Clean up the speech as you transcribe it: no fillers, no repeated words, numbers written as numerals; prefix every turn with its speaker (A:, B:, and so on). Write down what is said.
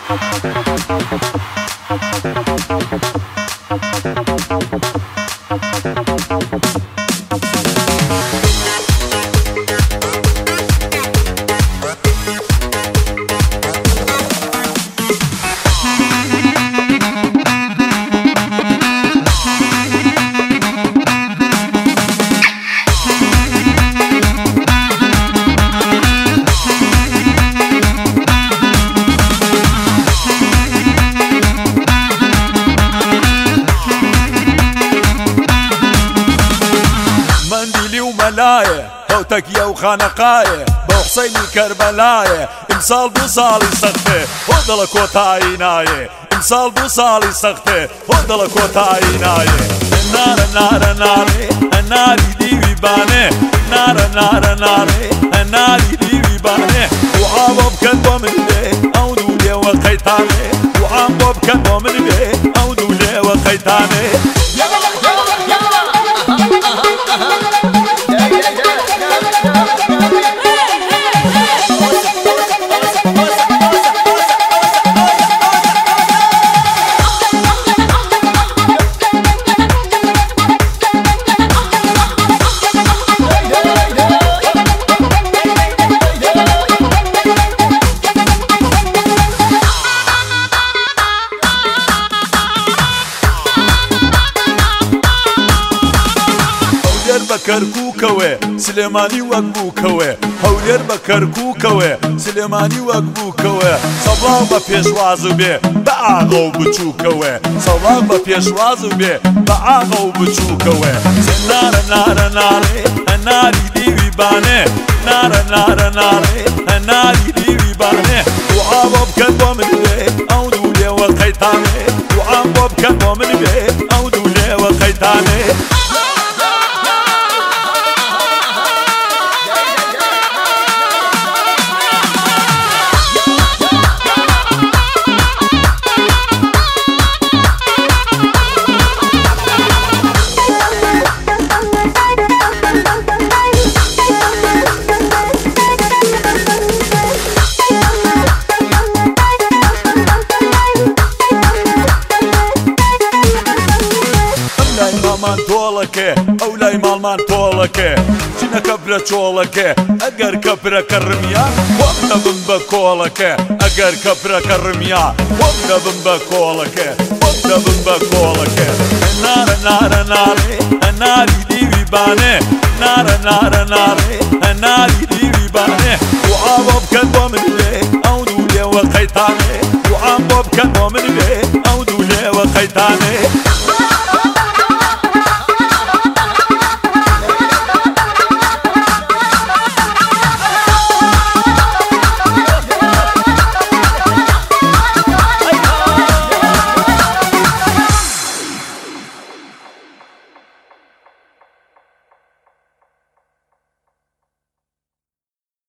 A: ملاية هوتك يا وخانقاية بو حسيني كربلاية امسال دو صالي سختي هودلك وتايناية امسال دو صالي سختي هودلك وتايناية النار النار النار النار ديوي باني النار النار النار النار ديوي باني وعام بكدو من بي او دولي وخيتاني وعام بكدو من بي او دولي وخيتاني كركوكوي سليماني وقبوكوي هولير بكركوكوي سليماني وقبوكوي صباغ بفيشوازو بي بآغو بچوكوي صباغ بفيشوازو بي بآغو بچوكوي نار نار نار ناري ديوي باني نار نار نار ناري ديوي باني وعابو بكدو من بي او دولي وخيتاني وعابو بكدو من بي او دولي وخيتاني او لاي مالمان طولك جينا كبرة شولك اقر كبرة كرميا وابنا بنبكولك اقر كبرة كرميا وابنا بنبكولك وابنا بنبكولك النار النار النار النار ديوي باني نار نار نار النار ديوي باني وعام بكدو من بي او دولي وخيتاني وعام بكدو من بي او دولي وخيتاني